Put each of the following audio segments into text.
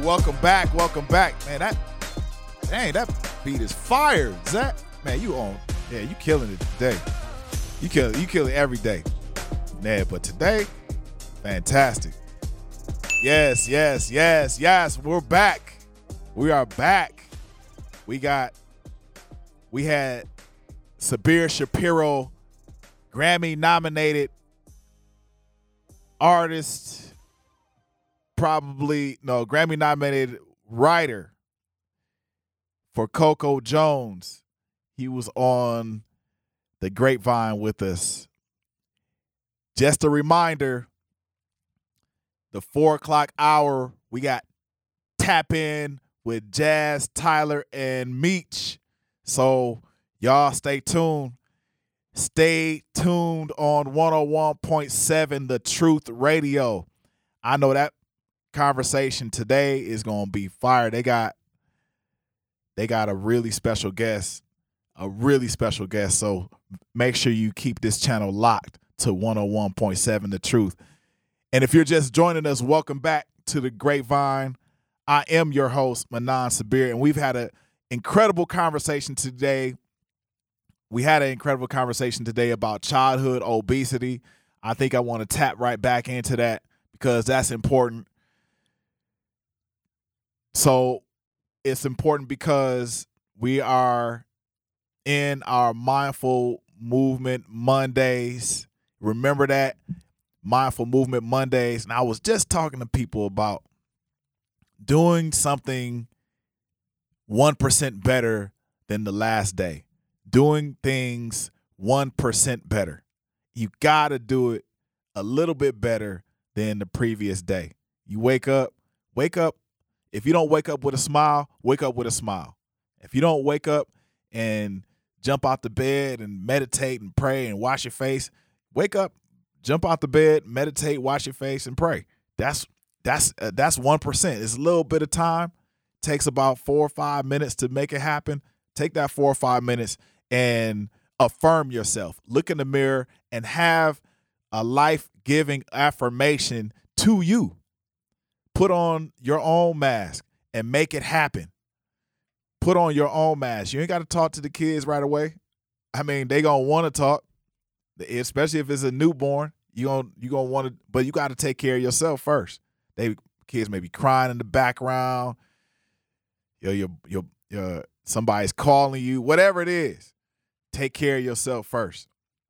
welcome back. Man, that beat is fire. Zach, man, you killing it today. You kill it every day. Yeah, but today, fantastic. Yes. We're back. We are back. We had Sabir Shapiro, Grammy-nominated artist, Grammy-nominated writer for Coco Jones. He was on the Grapevine with us. Just a reminder, the 4 o'clock hour, we got Tap In with Jazz, Tyler, and Meech. So y'all stay tuned. Stay tuned on 101.7 The Truth Radio. I know that conversation today is going to be fire. They got a really special guest. So make sure you keep this channel locked to 101.7 The Truth. And if you're just joining us, welcome back to the Grapevine. I am your host, Manan Sabir, and we've had an incredible conversation today. We had an incredible conversation today about childhood obesity. I think I want to tap right back into that because that's important. So it's important because we are in our Mindful Movement Mondays. Remember that, Mindful Movement Mondays. And I was just talking to people about doing something 1% better than the last day. Doing things 1% better. You got to do it a little bit better than the previous day. You wake up. If you don't wake up with a smile, wake up with a smile. If you don't wake up and jump out the bed and meditate and pray and wash your face, wake up, jump out the bed, meditate, wash your face, and pray. That's 1%. It's a little bit of time. Takes about 4 or 5 minutes to make it happen. Take that 4 or 5 minutes and affirm yourself. Look in the mirror and have a life-giving affirmation to you. Put on your own mask and make it happen. Put on your own mask. You ain't got to talk to the kids right away. I mean, they going to want to talk, especially if it's a newborn. You going to want to, but you got to take care of yourself first. Kids may be crying in the background. Somebody's calling you, whatever it is. Take care of yourself first.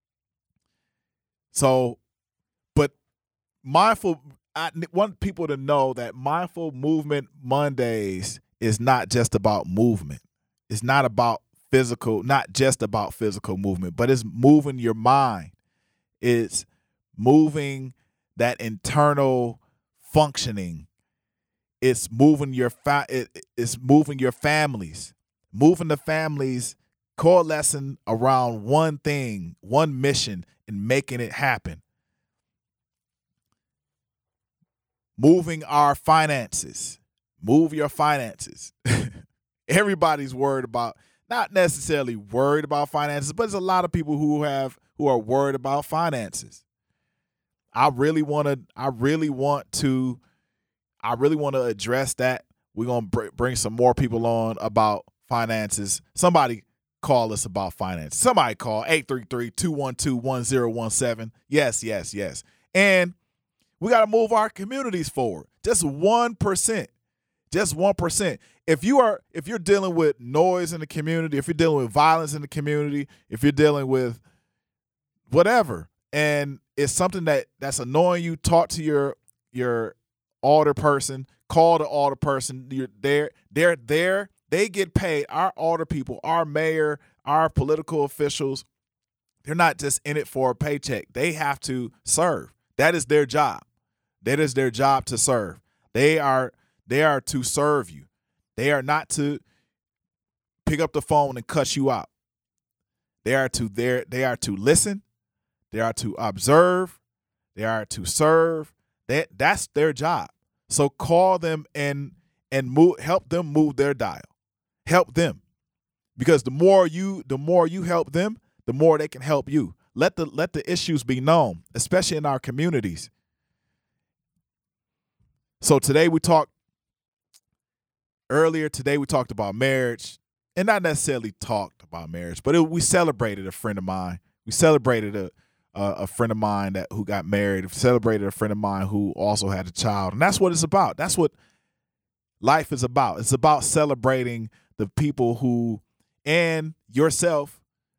So, but I want people to know that Mindful Movement Mondays is not just about movement. It's not just about physical movement, but it's moving your mind. It's moving that internal functioning. It's moving it's moving your families. Moving the families, coalescing around one thing, one mission, and making it happen. Moving our finances. Move your finances. Everybody's not necessarily worried about finances, but there's a lot of people who are worried about finances. I really want to address that. We're going to bring some more people on about finances. Somebody call us about finances. Somebody call 833-212-1017. Yes. And we got to move our communities forward. Just 1%. Just 1%. If you're dealing with noise in the community, if you're dealing with violence in the community, if you're dealing with whatever, and it's something that's annoying you, talk to your alder person, call the alder person. They're there. They get paid. Our alder people, our mayor, our political officials, they're not just in it for a paycheck. They have to serve. That is their job. That is their job, to serve. They are to serve you. They are not to pick up the phone and cuss you out. They are to listen. They are to observe. They are to serve. That's their job. So call them and help them move their dial. Help them. Because the more you help them, the more they can help you. Let the issues be known, especially in our communities. So today we talk Earlier today, we talked about marriage, and not necessarily talked about marriage, but we celebrated a friend of mine. We celebrated a friend of mine who got married. We celebrated a friend of mine who also had a child, and that's what it's about. That's what life is about. It's about celebrating the people who, and yourself,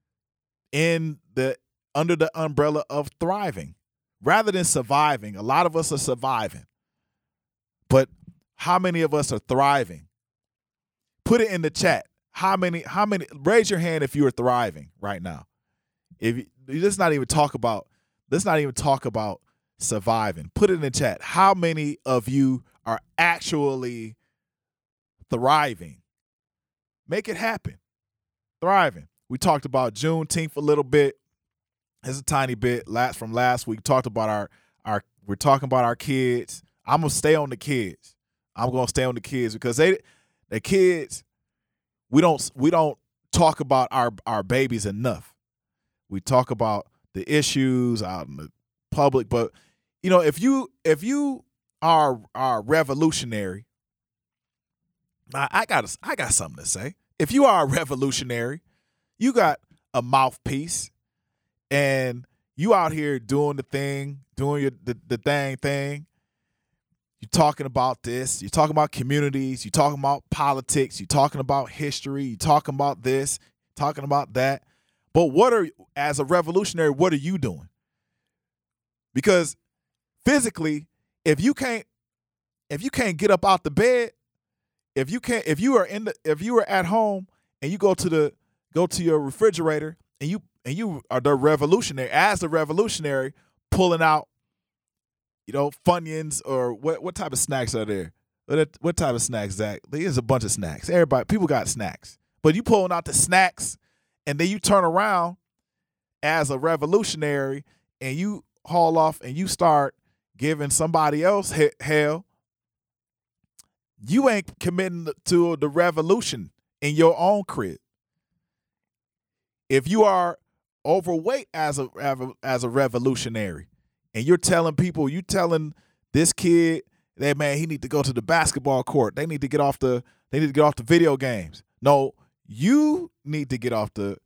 under the umbrella of thriving rather than surviving. A lot of us are surviving, but how many of us are thriving? Put it in the chat. How many, raise your hand if you are thriving right now. Let's not even talk about surviving. Put it in the chat. How many of you are actually thriving? Make it happen. Thriving. We talked about Juneteenth a little bit. It's a tiny bit from last week. Talked about we're talking about our kids. I'm gonna stay on the kids. I'm gonna stay on the kids because the kids, we don't talk about our babies enough. We talk about the issues out in the public, but if you are revolutionary, I got something to say. If you are a revolutionary, you got a mouthpiece, and you out here doing the thing, doing the dang thing. You're talking about this. You're talking about communities. You're talking about politics. You're talking about history. You're talking about this, talking about that. But as a revolutionary, what are you doing? Because physically, if you can't get up out the bed, if you are at home and you go to your refrigerator and you are the revolutionary, as the revolutionary, pulling out, Funyuns, or what type of snacks are there? What type of snacks, Zach? There's a bunch of snacks. People got snacks. But you pulling out the snacks, and then you turn around as a revolutionary, and you haul off and you start giving somebody else hell. You ain't committing to the revolution in your own crib. If you are overweight as a revolutionary, and you're telling this kid that, man, he need to go to the basketball court. They need to get off the video games. No, you need to get off the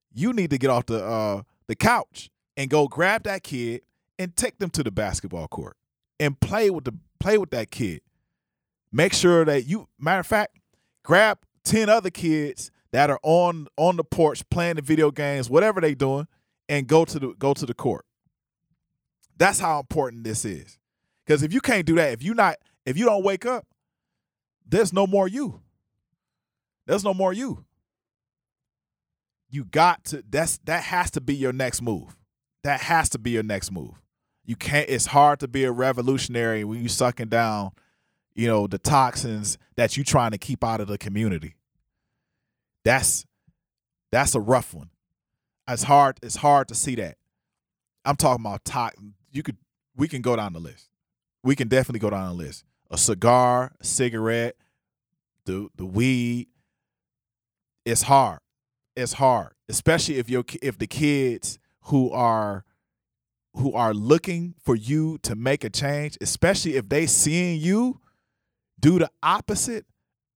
couch and go grab that kid and take them to the basketball court and play with that kid. Make sure that matter of fact, grab 10 other kids that are on the porch playing the video games, whatever they doing, and go to the court. That's how important this is. Because if you can't do that, if you don't wake up, there's no more you. There's no more you. You got to, that has to be your next move. That has to be your next move. You can't, it's hard to be a revolutionary when you sucking down, the toxins that you trying to keep out of the community. That's a rough one. It's hard to see that. I'm talking about we can go down the list. We can definitely go down the list. A cigar, a cigarette, the weed. It's hard. It's hard, especially if the kids who are looking for you to make a change, especially if they seeing you do the opposite.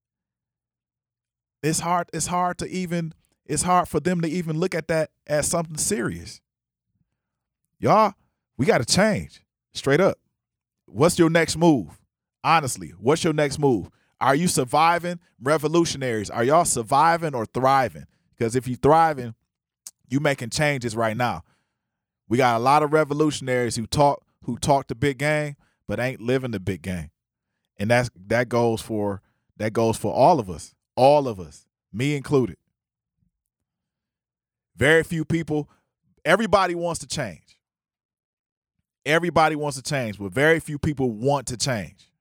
It's hard for them to even look at that as something serious. Y'all, we got to change straight up. What's your next move? Honestly, what's your next move? Are you surviving? Revolutionaries, are y'all surviving or thriving? Because if you thriving, you making changes right now. We got a lot of revolutionaries who talk the big game, but ain't living the big game. And that goes for all of us, me included. Very few people, everybody wants to change. Everybody wants to change, but very few people want to change.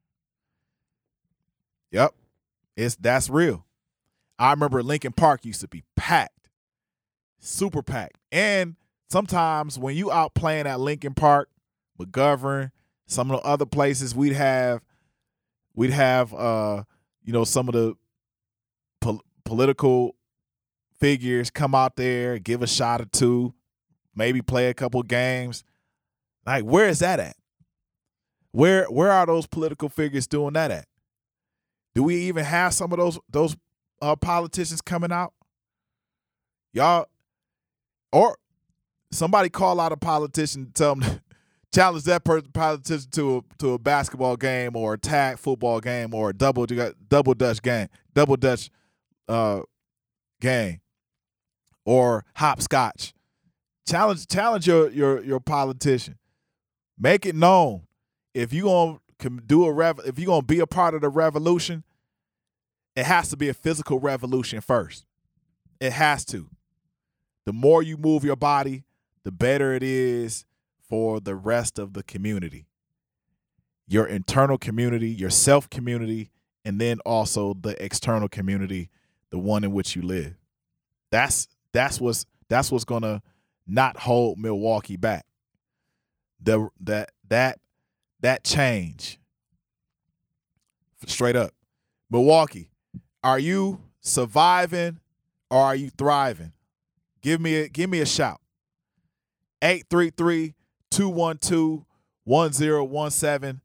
Yep. That's real. I remember Lincoln Park used to be packed, super packed. And sometimes when you out playing at Lincoln Park, McGovern, some of the other places, we'd have some of the political figures come out there, give a shot or two, maybe play a couple games. Like, where is that at? Where are those political figures doing that at? Do we even have some of those politicians coming out? Y'all, or somebody call out a politician, tell them, challenge that politician to a basketball game or a tag football game or a double dutch game or hopscotch. Challenge your politician. Make it known if you gonna if you gonna be a part of the revolution, it has to be a physical revolution first. It has to. The more you move your body, the better it is for the rest of the community. Your internal community, your self community, and then also the external community, the one in which you live. That's what's gonna not hold Milwaukee back. That change. Straight up. Milwaukee, are you surviving or are you thriving? Give me a shout. 833-212-1017.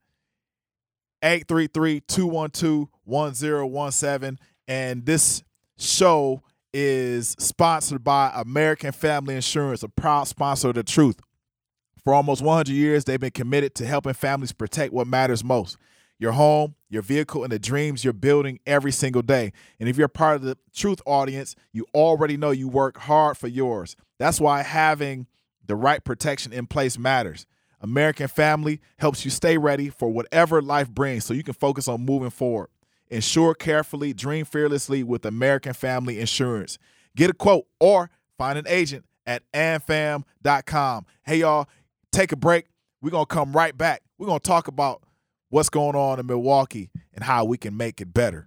833-212-1017. And this show is sponsored by American Family Insurance, a proud sponsor of The Truth. For almost 100 years, they've been committed to helping families protect what matters most: your home, your vehicle, and the dreams you're building every single day. And if you're part of the Truth audience, you already know you work hard for yours. That's why having the right protection in place matters. American Family helps you stay ready for whatever life brings so you can focus on moving forward. Insure carefully, dream fearlessly with American Family Insurance. Get a quote or find an agent at amfam.com. Hey, y'all, take a break. We're going to come right back. We're going to talk about what's going on in Milwaukee and how we can make it better.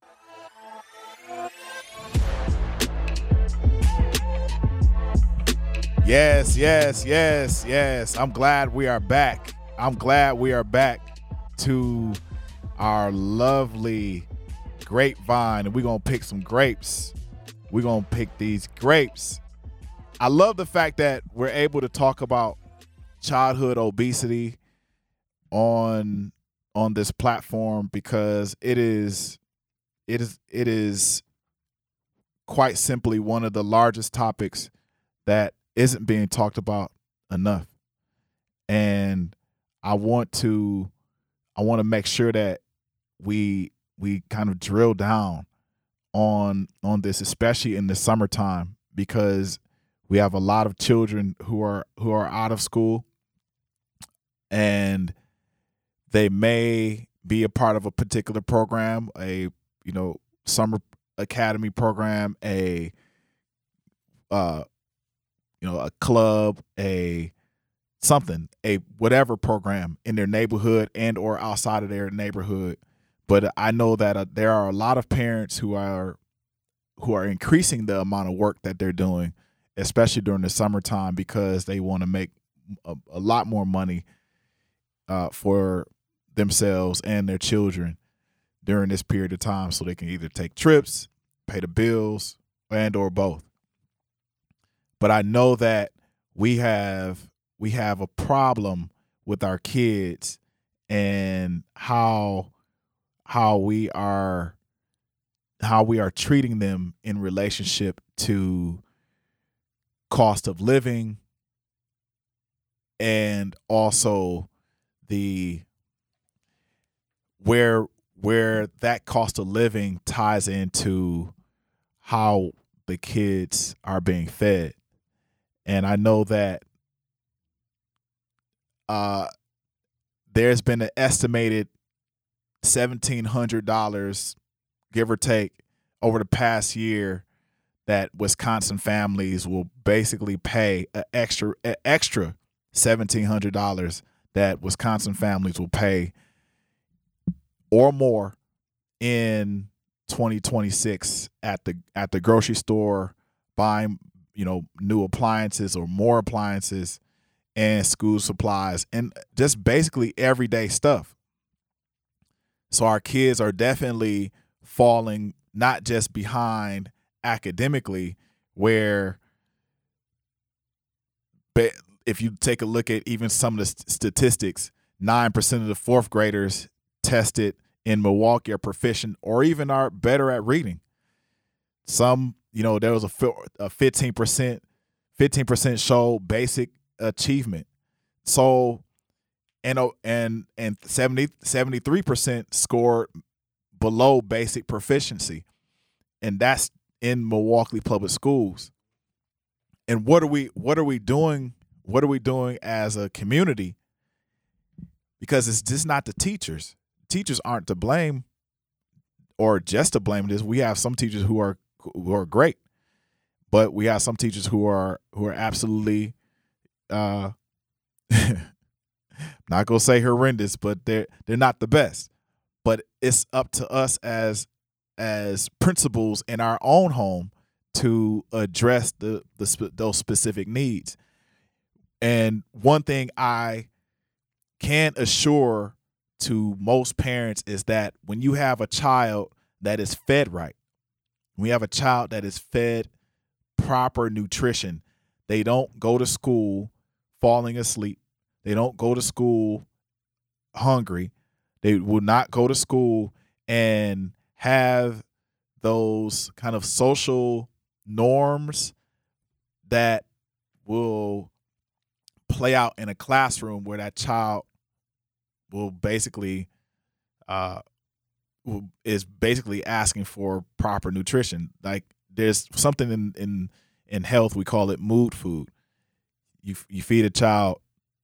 Yes. I'm glad we are back. To our lovely grapevine, and we're going to pick some grapes. We're going to pick these grapes. I love the fact that we're able to talk about childhood obesity on this platform because it is quite simply one of the largest topics that isn't being talked about enough. And I want to make sure that we kind of drill down on this, especially in the summertime, because we have a lot of children who are out of school, and they may be a part of a particular program, a summer academy program, a club, a whatever program in their neighborhood and or outside of their neighborhood. But I know that there are a lot of parents who are increasing the amount of work that they're doing, especially during the summertime, because they want to make a lot more money for themselves and their children during this period of time, so they can either take trips, pay the bills, and or both. But I know that we have a problem with our kids and how we are treating them in relationship to cost of living, and also where that cost of living ties into how the kids are being fed. And I know that there's been an estimated $1,700, give or take, over the past year that Wisconsin families will basically pay an extra $1,700 that Wisconsin families will pay or more in 2026 at the grocery store, buying new appliances or more appliances and school supplies and just basically everyday stuff. So our kids are definitely falling not just behind academically, where if you take a look at even some of the statistics, 9% of the fourth graders tested in Milwaukee are proficient or even are better at reading. Some, there was a 15% show basic achievement. So and 73% scored below basic proficiency. And that's in Milwaukee Public Schools. And what are we doing? What are we doing as a community? Because it's just not the teachers. Teachers aren't to blame or just to blame this. We have some teachers who are great, but we have some teachers who are absolutely not gonna say horrendous, but they're not the best. But it's up to us as principals in our own home to address those specific needs. And one thing I can assure to most parents is that when you have a child that is fed right, when you have a child that is fed proper nutrition, they don't go to school falling asleep. They don't go to school hungry. They will not go to school and have those kind of social norms that will play out in a classroom where that child will basically is basically asking for proper nutrition. Like there's something in health, we call it mood food. You feed a child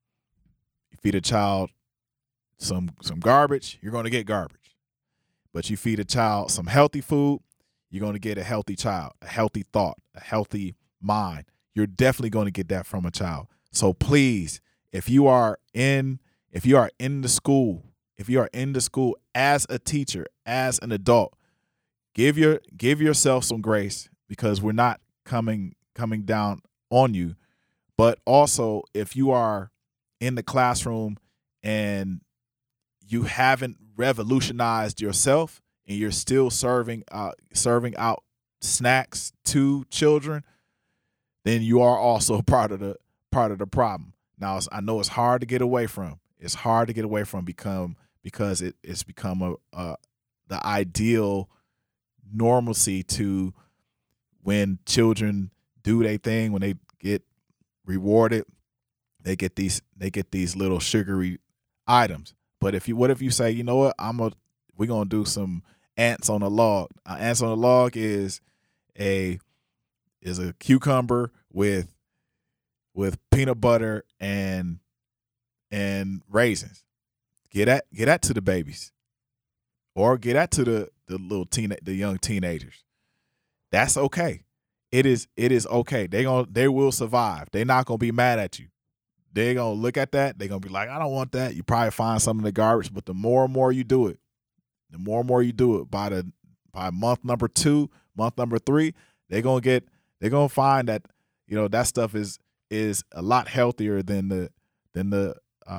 some garbage, you're going to get garbage. But you feed a child some healthy food, you're going to get a healthy child, a healthy thought, a healthy mind. You're definitely going to get that from a child. So please, if you are in the school as a teacher, as an adult, give yourself some grace, because we're not coming down on you. But also, if you are in the classroom and you haven't revolutionized yourself and you're still serving out snacks to children, then you are also part of the problem. Now, I know it's hard to get away from. It's hard to get away from because it's become the ideal normalcy to when children do their thing, when they get rewarded, they get these little sugary items. But what if you say, you know what, we're gonna do some ants on a log. Ants on a log is a cucumber with peanut butter and raisins. Get that to the babies, or get that to the young teenagers. That's okay. It is okay. They will survive. They're not gonna be mad at you. They're gonna look at that. They're gonna be like, I don't want that. You probably find some in the garbage, but the more and more you do it, by month number 2, month number 3, they're gonna find that that stuff is a lot healthier than the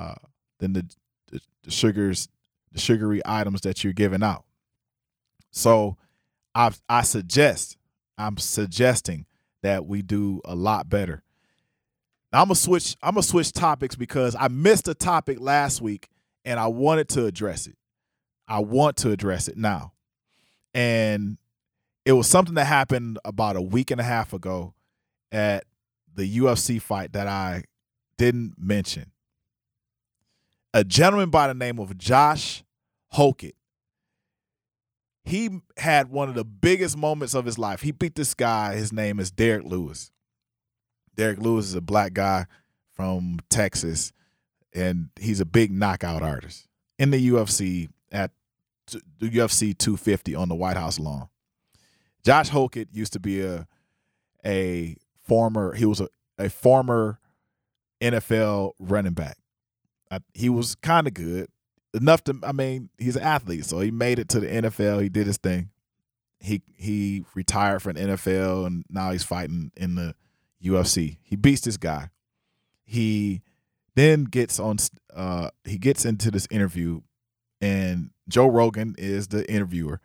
sugars, the sugary items that you're giving out. So I'm suggesting that we do a lot better. Now I'm gonna switch topics because I missed a topic last week and I wanted to address it. I want to address it now. And it was something that happened about a week and a half ago at the UFC fight that I didn't mention. A gentleman by the name of Josh Hokett. He had one of the biggest moments of his life. He beat this guy. His name is Derek Lewis. Derek Lewis is a black guy from Texas, and he's a big knockout artist in the UFC at the UFC 250 on the White House lawn. Josh Hokett used to be a former NFL running back. He was kind of good enough he's an athlete, so he made it to the NFL. He did his thing. He retired from the NFL, and now he's fighting in the UFC. He beats this guy. He then gets into this interview, and Joe Rogan is the interviewer.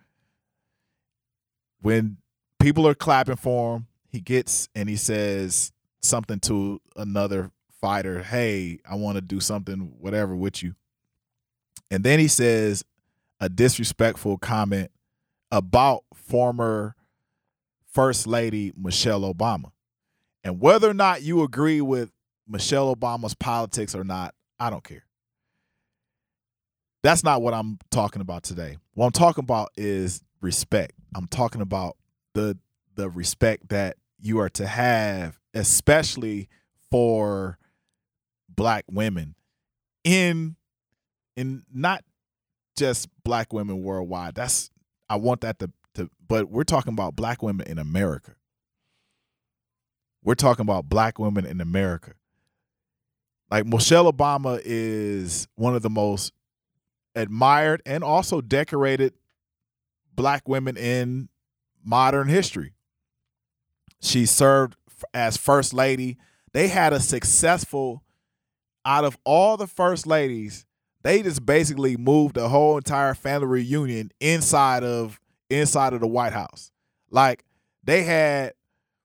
When people are clapping for him, he gets and he says something to another fighter, hey, I want to do something, whatever, with you. And then he says a disrespectful comment about former First Lady Michelle Obama. And whether or not you agree with Michelle Obama's politics or not, I don't care. That's not what I'm talking about today. What I'm talking about is respect. I'm talking about the respect that you are to have, especially for Black women in not just Black women worldwide. I want that to but we're talking about Black women in America. We're talking about Black women in America. Like, Michelle Obama is one of the most admired and also decorated Black women in modern history. She served as First Lady. They had a successful, out of all the First Ladies, they just basically moved the whole entire family reunion inside of the White House. Like, they had,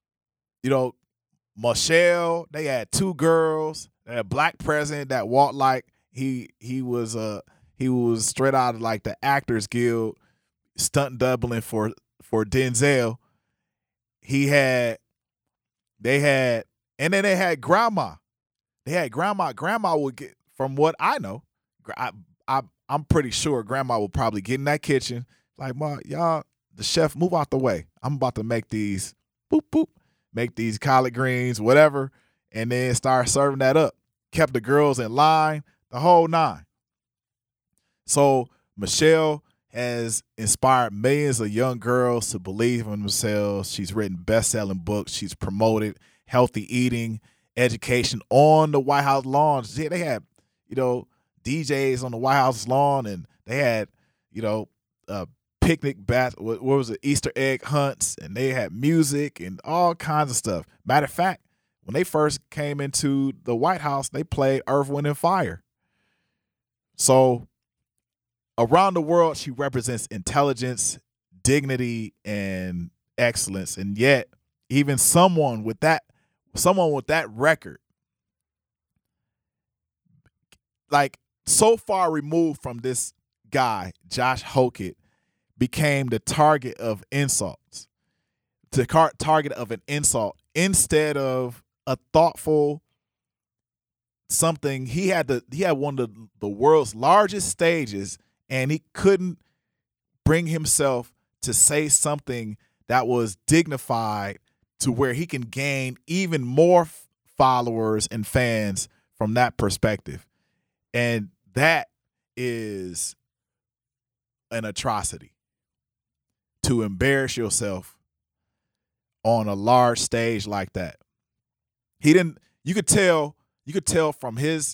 Michelle, they had two girls, they had a Black president that walked like he was straight out of like the Actors Guild, stunt doubling for Denzel. They had grandma. They had grandma. Grandma would get, from what I know, I'm pretty sure grandma would probably get in that kitchen like, Ma, y'all, the chef, move out the way. I'm about to make these make these collard greens, whatever, and then start serving that up. Kept the girls in line, the whole nine. So Michelle has inspired millions of young girls to believe in themselves. She's written best-selling books. She's promoted healthy eating, education on the White House lawn. They had, DJs on the White House lawn, and they had, picnic what was it, Easter egg hunts, and they had music and all kinds of stuff. Matter of fact, when they first came into the White House, they played Earth, Wind, and Fire. So around the world, she represents intelligence, dignity, and excellence. And yet, even someone with that record, like, so far removed from this guy, Josh Hokett, became the target of insults, target of an insult instead of a thoughtful something. He had one of the world's largest stages, and he couldn't bring himself to say something that was dignified to where he can gain even more followers and fans from that perspective. And that is an atrocity, to embarrass yourself on a large stage like that. You could tell from his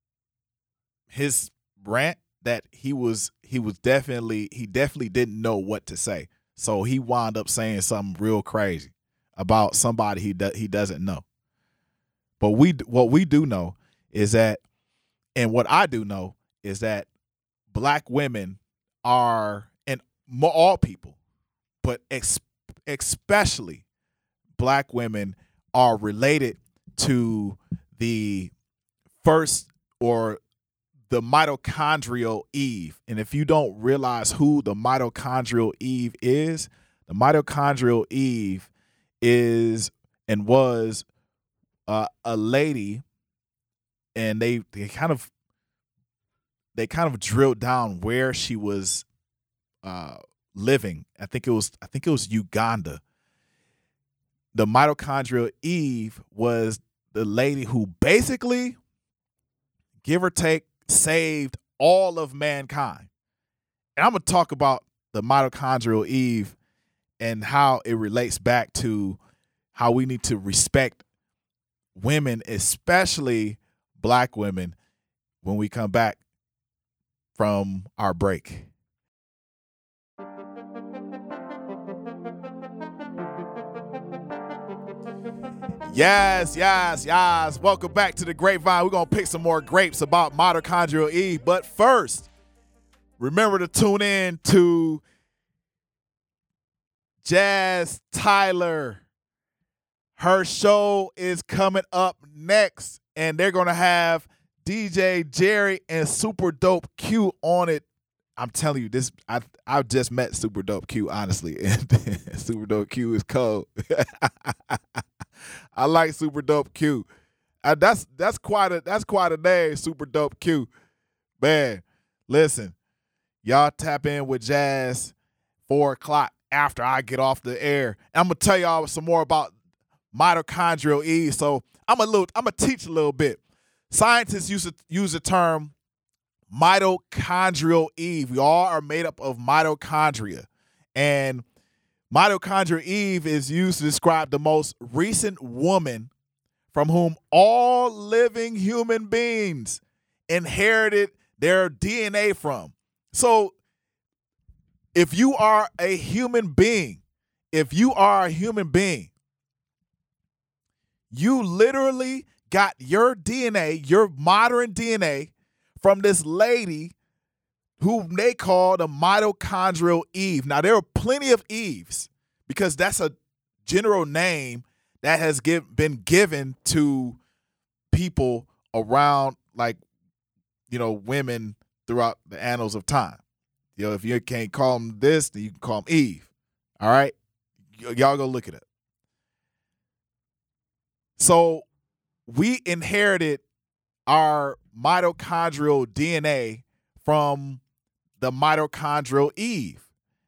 rant that he definitely didn't know what to say. So he wound up saying something real crazy about somebody he doesn't know. But what we do know is that, and what I do know is that Black women are, and all people, but especially Black women, are related to the first, or the mitochondrial Eve. And if you don't realize who the mitochondrial Eve is, the mitochondrial Eve is and was a lady, and they kind of drilled down where she was living. I think it was Uganda. The mitochondrial Eve was the lady who basically, give or take, saved all of mankind. And I'm going to talk about the mitochondrial Eve and how it relates back to how we need to respect women, especially Black women, when we come back from our break. Yes. Welcome back to the Grapevine. We're going to pick some more grapes about mitochondrial Eve. But first, remember to tune in to Jazz Tyler. Her show is coming up next, and they're going to have DJ Jerry and Super Dope Q on it I'm telling you, this I just met Super Dope Q, honestly, and Super Dope Q is cold. I like Super Dope Q. That's quite a name, Super Dope Q. Man, listen, y'all tap in with Jazz 4 o'clock after I get off the air. And I'm gonna tell y'all some more about mitochondrial Eve. So I'm gonna teach a little bit. Scientists use the term mitochondrial Eve. We all are made up of mitochondria. And mitochondrial Eve is used to describe the most recent woman from whom all living human beings inherited their DNA from. So if you are a human being, you literally got your DNA, your modern DNA, from this lady who they call the mitochondrial Eve. Now, there are plenty of Eves because that's a general name that has been given to people around, like, women throughout the annals of time. If you can't call them this, then you can call them Eve. All right? Y'all go look it up. So we inherited our mitochondrial DNA from the mitochondrial Eve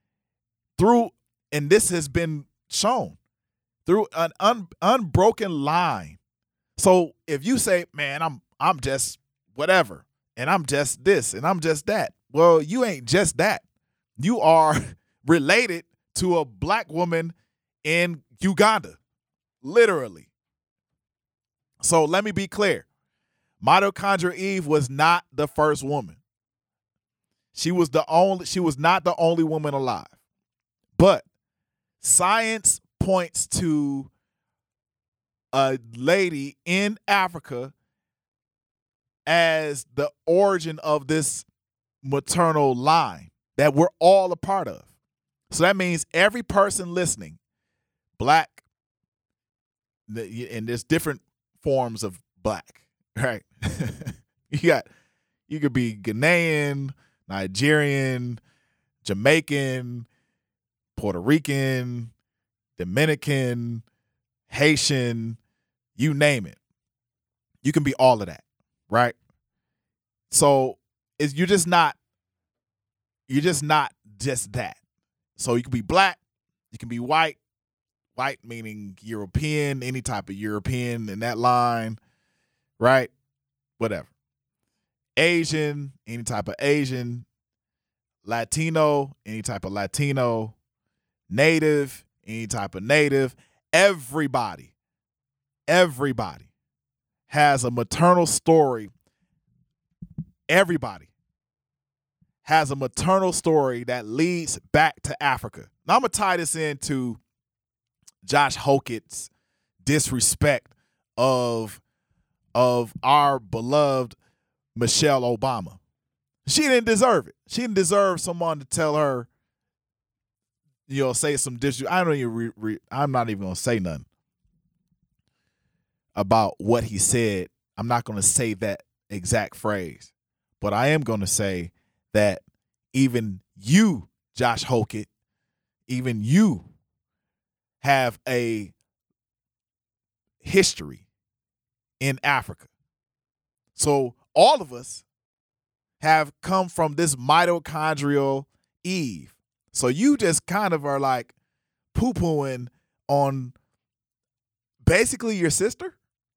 and this has been shown through an unbroken line. So if you say, man, I'm just whatever, and I'm just this, and I'm just that, well, you ain't just that. You are related to a black woman in Uganda, literally. So let me be clear. Mitochondrial Eve was not the first woman. She was not the only woman alive. But science points to a lady in Africa as the origin of this maternal line that we're all a part of. So that means every person listening, black, and there's different forms of black, right? You could be Ghanaian, Nigerian, Jamaican, Puerto Rican, Dominican, Haitian, you name it. You can be all of that, right? So you're just not just that. So you can be black, you can be white meaning European, any type of European in that line, right? Whatever. Asian, any type of Asian. Latino, any type of Latino. Native, any type of Native. Everybody has a maternal story. Everybody has a maternal story that leads back to Africa. Now I'm going to tie this into Josh Hokett's disrespect of our beloved Michelle Obama. She didn't deserve it. She didn't deserve someone to tell her, say some I'm not even going to say nothing about what he said. I'm not going to say that exact phrase. But I am going to say that even you, Josh Hokett, even you have a history in Africa. So all of us have come from this mitochondrial Eve. So you just kind of are like poo-pooing on basically your sister.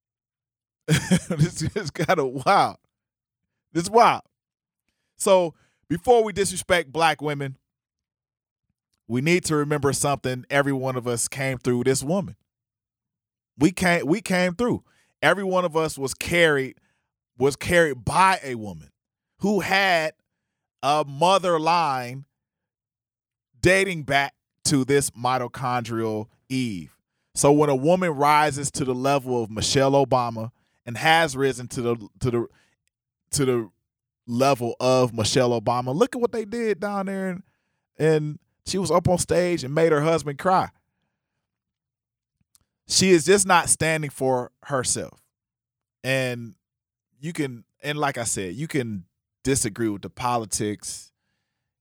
This is kind of wild. This is wild. So before we disrespect black women, we need to remember something. Every one of us came through this woman. We came through. Every one of us was carried by a woman who had a mother line dating back to this mitochondrial Eve. So when a woman rises to the level of Michelle Obama and has risen to the level of Michelle Obama, look at what they did down there, and she was up on stage and made her husband cry. She is just not standing for herself. And like I said, you can disagree with the politics.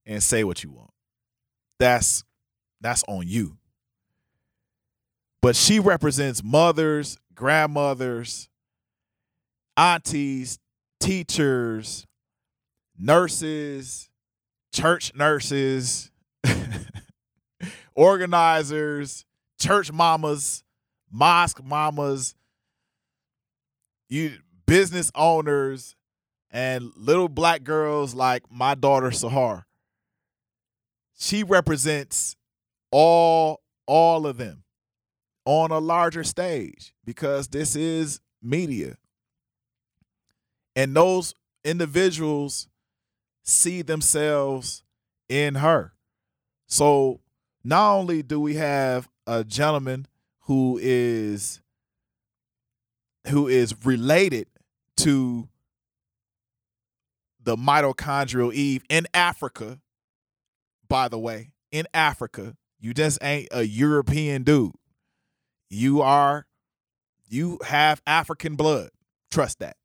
and say what you want. That's on you. But she represents mothers, grandmothers, aunties, teachers, nurses, church nurses, organizers, church mamas, mosque mamas, business owners, and little black girls like my daughter Sahar. She represents all of them on a larger stage because this is media. And those individuals see themselves in her. So not only do we have a gentleman who is related to the mitochondrial Eve in Africa, by the way, in Africa, you just ain't a European dude. You have African blood. Trust that.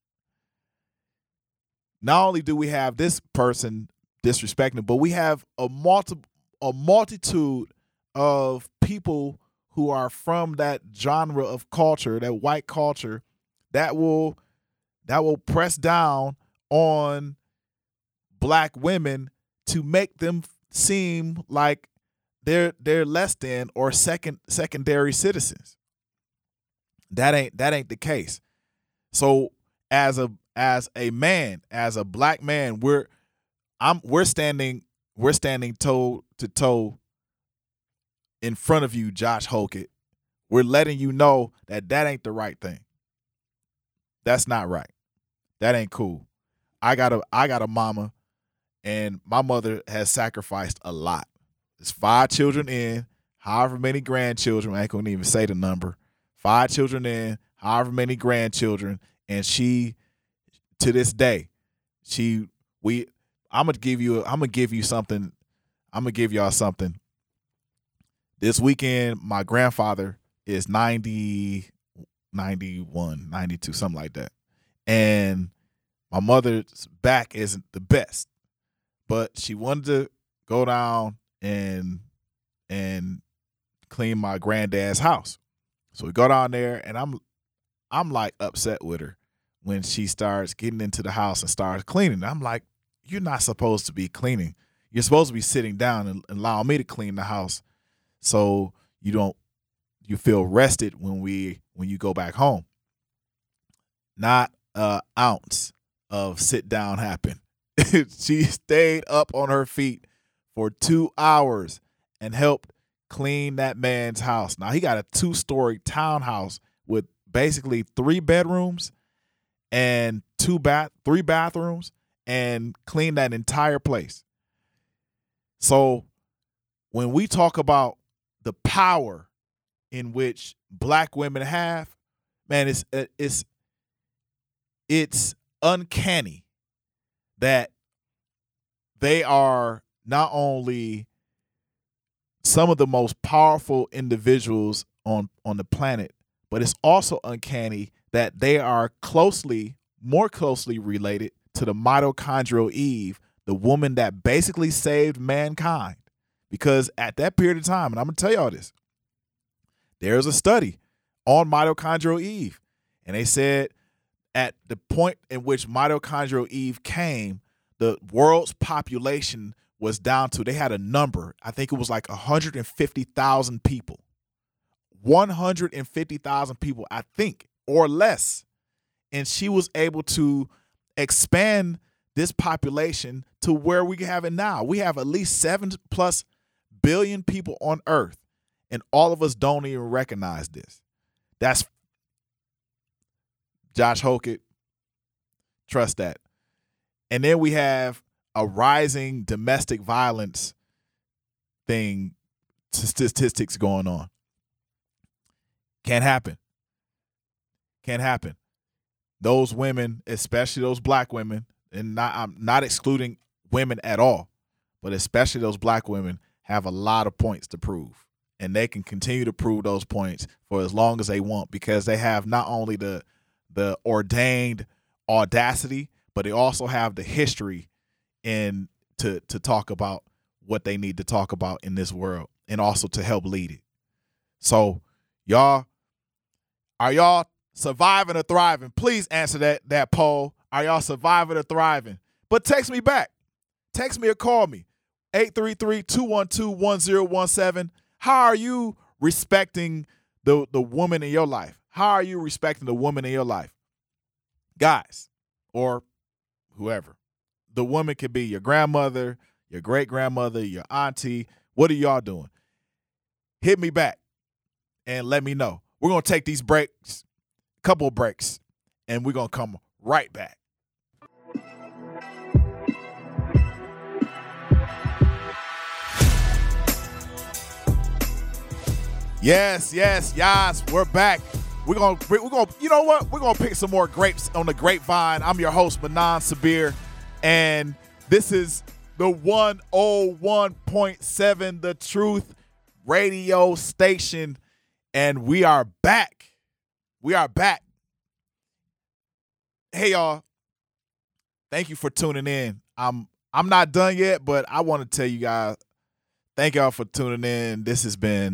Not only do we have this person disrespecting, but we have a multitude of people who are from that genre of culture, that white culture, that will press down on black women to make them seem like they're less than or secondary citizens. That ain't the case. So as a man, as a black man, we're standing toe to toe in front of you, Josh Hokett. We're letting you know that ain't the right thing. That's not right. That ain't cool. I got a mama, and my mother has sacrificed a lot. There's 5 children in, however many grandchildren. I ain't gonna even say the number. 5 children in, however many grandchildren, and she, to this day, I'm gonna give you something. I'm gonna give y'all something. This weekend, my grandfather is 90, 91, 92, something like that. And my mother's back isn't the best, but she wanted to go down and clean my granddad's house. So we go down there, and I'm like upset with her when she starts getting into the house and starts cleaning. I'm like, you're not supposed to be cleaning. You're supposed to be sitting down and allow me to clean the house, so you feel rested when you go back home. Not an ounce of sit down happened. She stayed up on her feet for 2 hours and helped clean that man's house. Now, he got a 2-story townhouse with basically 3 bedrooms and 3 bathrooms, and cleaned that entire place. So when we talk about the power in which black women have, man, it's uncanny that they are not only some of the most powerful individuals on the planet, but it's also uncanny that they are more closely related to the mitochondrial Eve, the woman that basically saved mankind. Because at that period of time, and I'm going to tell y'all this, there's a study on mitochondrial Eve, and they said at the point in which mitochondrial Eve came, the world's population was down to, they had a number, I think it was like 150,000 people. 150,000 people, I think, or less. And she was able to expand this population to where we have it now. We have at least 7+ billion people on Earth, and all of us don't even recognize this. That's Josh Hokett. Trust that. And then we have a rising domestic violence thing, statistics going on. Can't happen. Can't happen. Those women, especially those black women, and I'm not excluding women at all, but especially those black women, have a lot of points to prove. And they can continue to prove those points for as long as they want, because they have not only the ordained audacity, but they also have the history to talk about what they need to talk about in this world and also to help lead it. So y'all, are y'all surviving or thriving? Please answer that poll. Are y'all surviving or thriving? But text me back. Text me or call me. 833-212-1017. How are you respecting the woman in your life? How are you respecting the woman in your life? Guys, or whoever. The woman could be your grandmother, your great-grandmother, your auntie. What are y'all doing? Hit me back and let me know. We're going to take these breaks, couple of breaks, and we're going to come right back. Yes, we're back. We're gonna, you know what? We're gonna pick some more grapes on the grapevine. I'm your host, Manan Sabir, and this is the 101.7 The Truth radio station, and we are back. We are back. Hey y'all, thank you for tuning in. I'm not done yet, but I want to tell you guys, thank y'all for tuning in. This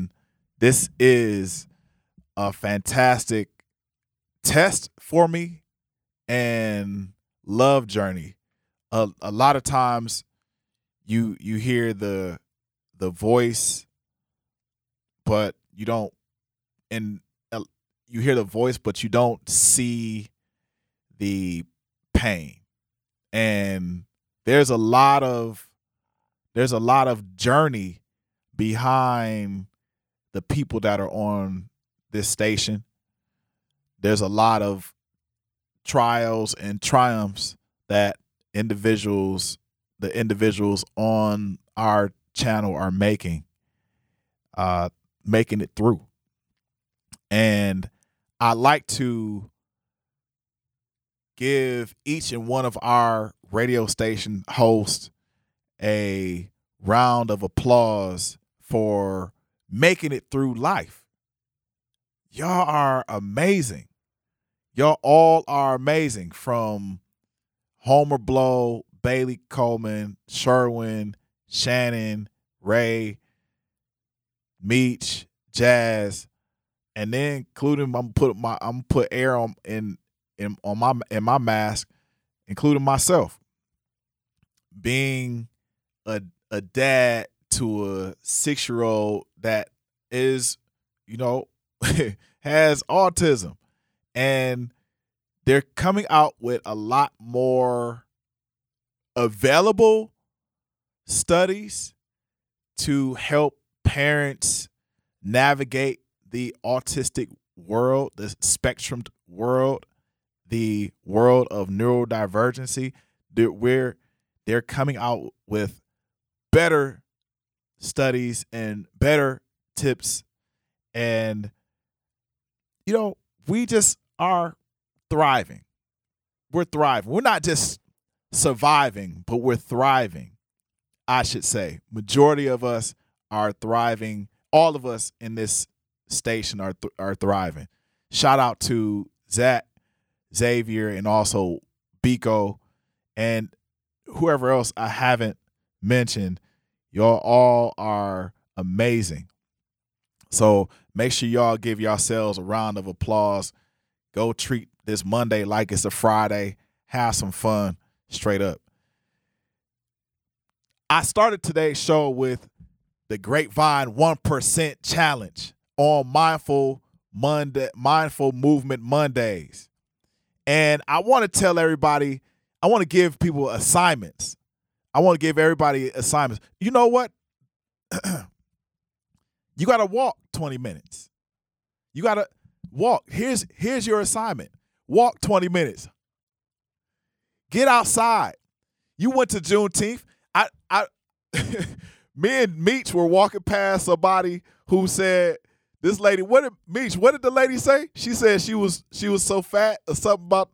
is a fantastic test for me and love journey. A lot of times you hear the voice, but you don't, and you hear the voice, but you don't see the pain. And there's a lot of journey behind the people that are on this station. There's a lot of trials and triumphs that the individuals on our channel are making it through. And I like to give each and one of our radio station hosts a round of applause for making it through life. Y'all are amazing. Y'all all are amazing, from Homer Blow, Bailey Coleman, Sherwin, Shannon, Ray, Meech, Jazz, and then including I'm put air on in my mask, including myself, being a dad to a 6-year-old that is, has autism, and they're coming out with a lot more available studies to help parents navigate the autistic world, the spectrum world, the world of neurodivergency. They're coming out with better studies and better tips, and we just are thriving. We're thriving. We're not just surviving, but we're thriving, I should say. Majority of us are thriving. All of us in this station are thriving. Shout out to Zach, Xavier, and also Biko, and whoever else I haven't mentioned. Y'all all are amazing. So make sure y'all give yourselves a round of applause. Go treat this Monday like it's a Friday. Have some fun, straight up. I started today's show with the Grapevine 1% Challenge on Mindful Movement Mondays. And I want to tell everybody, I want to give people assignments. I want to give everybody assignments. You know what? You got to walk 20 minutes. You got to walk. Here's your assignment. Walk 20 minutes. Get outside. You went to Juneteenth. Me and Meech were walking past somebody who said, this lady, what did the lady say? She said she was so fat or something about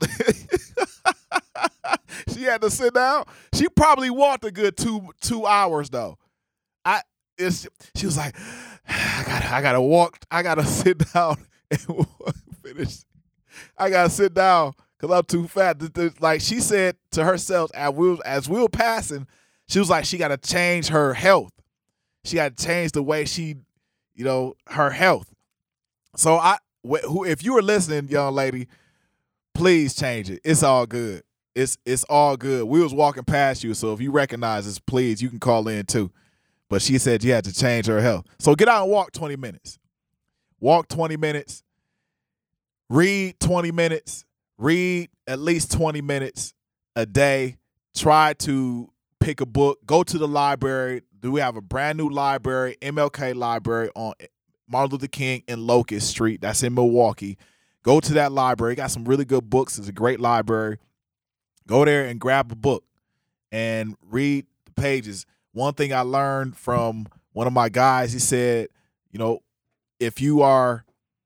she had to sit down. She probably walked a good two hours though. She was like, I gotta walk. I gotta sit down and finish. I gotta sit down because I'm too fat. Like she said to herself as we were passing, She was like, she got to change her health. She got to change the way she, her health. So if you were listening, young lady, please change it. It's all good. It's all good. We was walking past you, so if you recognize us, please, you can call in too. But she said you had to change her health. So get out and walk 20 minutes. Walk 20 minutes. Read 20 minutes. Read at least 20 minutes a day. Try to pick a book. Go to the library. We have a brand new library, MLK Library on Martin Luther King and Locust Street. That's in Milwaukee. Go to that library. Got some really good books. It's a great library. Go there and grab a book and read the pages. One thing I learned from one of my guys, he said, if you are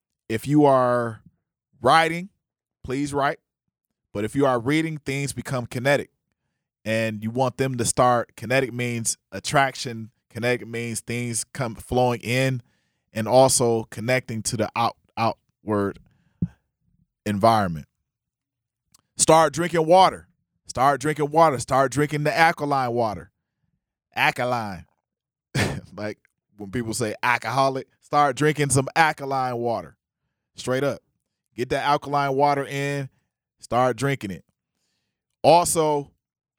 writing, please write. But if you are reading, things become kinetic. And you want them to start. Kinetic means attraction. Kinetic means things come flowing in and also connecting to the outward environment. Start drinking water. Start drinking water. Start drinking the alkaline water. Alkaline. Like when people say alcoholic, start drinking some alkaline water. Straight up. Get that alkaline water in. Start drinking it. Also,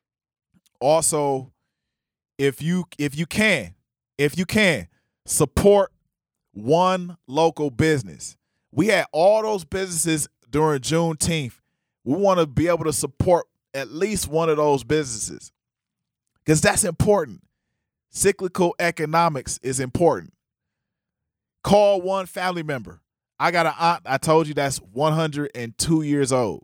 if you can, support one local business. We had all those businesses during Juneteenth. We want to be able to support at least one of those businesses because that's important. Cyclical economics is important. Call one family member. I got an aunt, I told you, that's 102 years old.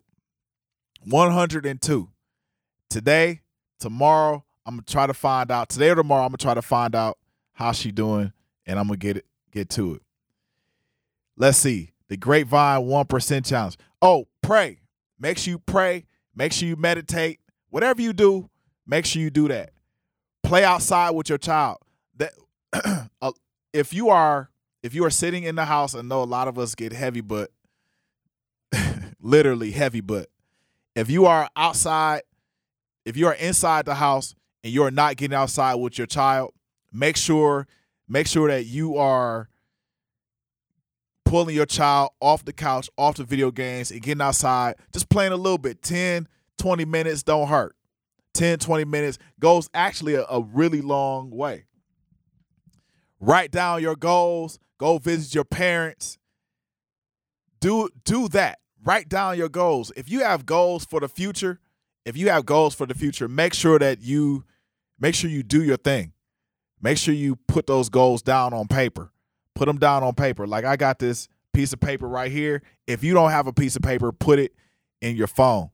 102. Today, tomorrow, I'm going to try to find out. Today or tomorrow, I'm going to try to find out how she doing, and I'm going to get to it. Let's see. The Grapevine 1% Challenge. Oh, pray. Make sure you pray. Make sure you meditate. Whatever you do, make sure you do that. Play outside with your child. That if you are sitting in the house, I know a lot of us get heavy, but literally heavy, but if you are outside, if you are inside the house and you are not getting outside with your child, make sure that you are pulling your child off the couch, off the video games, and getting outside, just playing a little bit. 10, 20 minutes don't hurt. 10, 20 minutes goes actually a really long way. Write down your goals. Go visit your parents. Do that. Write down your goals. If you have goals for the future, make sure you do your thing. Make sure you put those goals down on paper. Put them down on paper. Like I got this piece of paper right here. If you don't have a piece of paper, put it in your phone.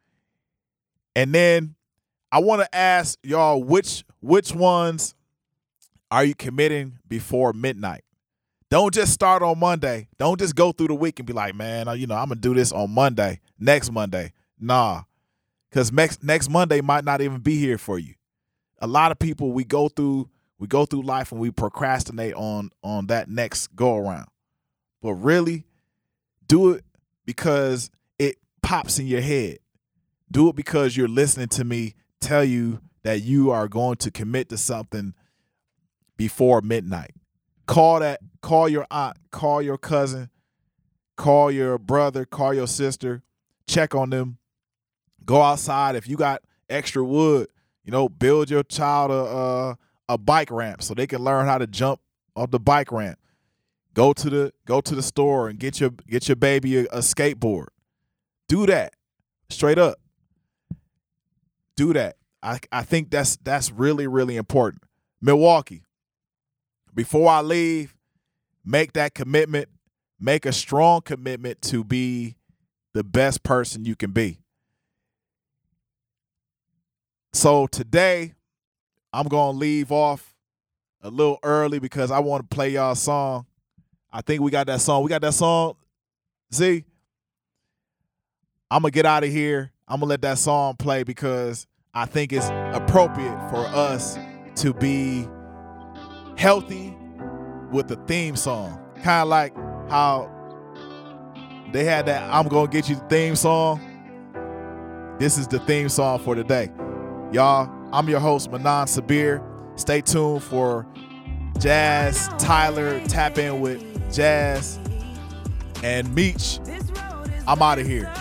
And then I want to ask y'all which ones are you committing before midnight? Don't just start on Monday. Don't just go through the week and be like, man, I'm going to do this on Monday, next Monday. Nah, because next Monday might not even be here for you. A lot of people, we go through life and we procrastinate on that next go around. But really, do it because it pops in your head. Do it because you're listening to me tell you that you are going to commit to something before midnight. Call your aunt, call your cousin, call your brother, call your sister, check on them. Go outside. If you got extra wood, build your child a bike ramp so they can learn how to jump off the bike ramp. Go to the store and get your baby a skateboard. Do that. Straight up. Do that. I think that's really, really important. Milwaukee, before I leave, make that commitment. Make a strong commitment to be the best person you can be. So today, I'm going to leave off a little early because I want to play y'all a song. I think we got that song. We got that song. See? I'm going to get out of here. I'm going to let that song play because I think it's appropriate for us to be healthy with the theme song. Kind of like how they had that I'm Gonna Get You the theme song. This is the theme song for today. Y'all, I'm your host, Manan Sabir. Stay tuned for Jazz, Tyler, Tap In with Jazz, and Meech. I'm out of here.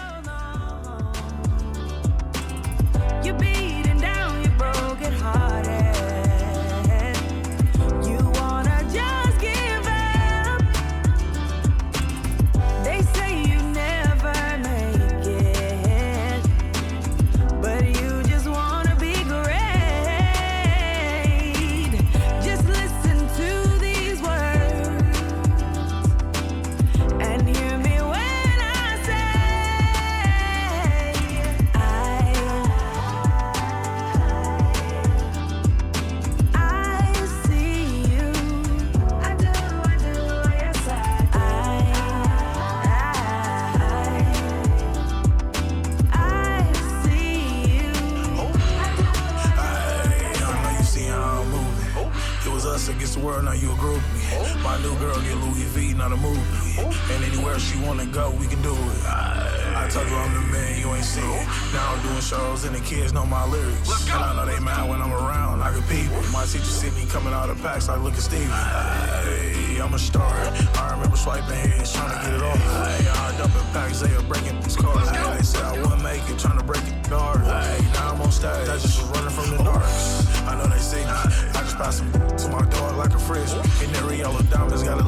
You're beating down your broken hearted. You wanna just give up. They say you never make it, but you just wanna be great. Just listen to these words and hear me when I say I see you. I do, yes I see you. I know you see how I'm moving. It was us against the world, now you a groupie. My new girl get Louis V, not a movie. And anywhere she wanna go, we can do it. I told you I'm the man, you ain't see it. Now I'm doing shows and the kids know my lyrics. And I know they mad when I'm around, I can peep it. My teacher see me coming out of packs like Look at Stevie. Hey, I'm a star. I remember swiping heads, trying to get it off. Hey, I dumping packs, they are breaking these cars. Hey, they said I wouldn't make it, trying to break it hard. Hey, now I'm on stage, I just was running from the dark. I know they see me. I just passed some to my dog like a frisbee. And every yellow diamonds got